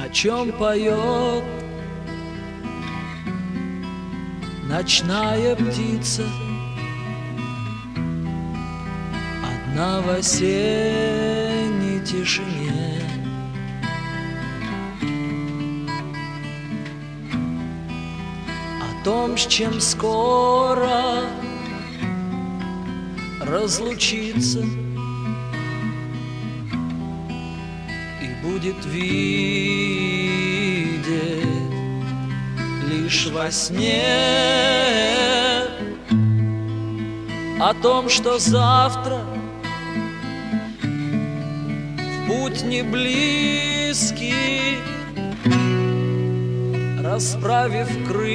о чем поет ночная птица, одна в осенней тишине. О том, с чем скоро разлучиться и будет видеть лишь во сне. О том, что завтра в путь не близкий, расправив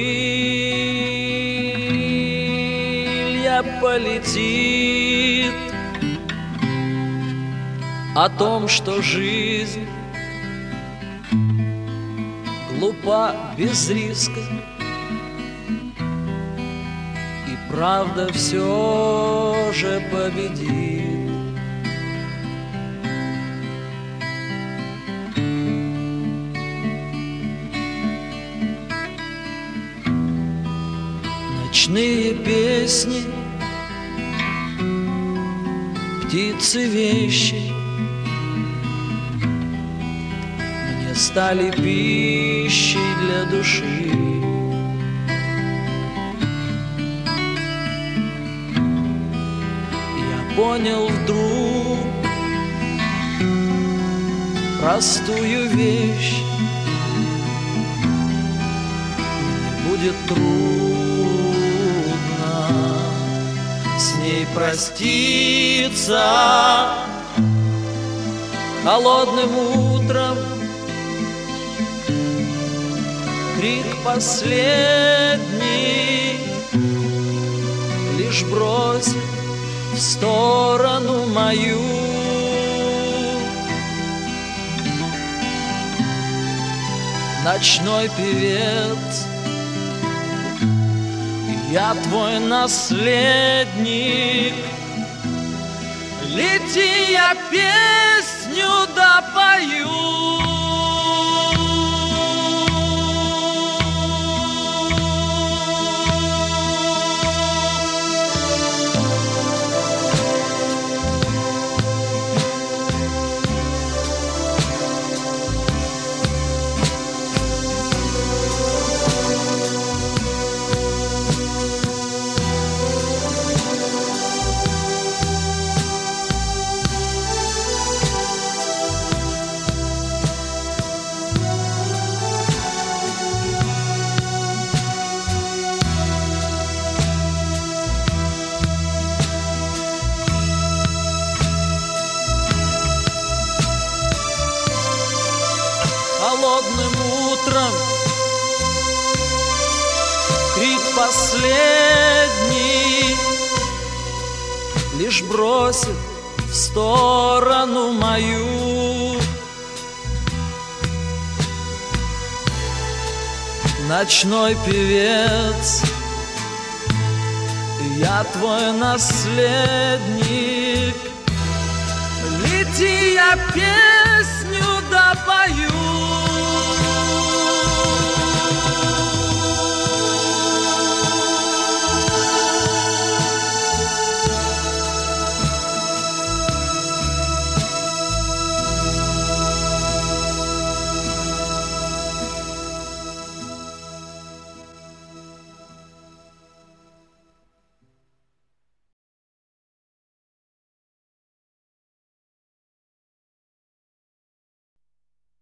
крылья, полетит. О том, что жизнь глупа без риска, и правда все же победит. Ночные песни, птицы вещи мне стали пищей для души. Я понял вдруг простую вещь: мне будет трудно с ней проститься. Холодным утром крик последний лишь бросит в сторону мою. Ночной певец, я твой наследник. Лети, я песню допою. Холодным утром крик последний лишь бросит в сторону мою. Ночной певец, я твой наследник. Лети, я песню допою.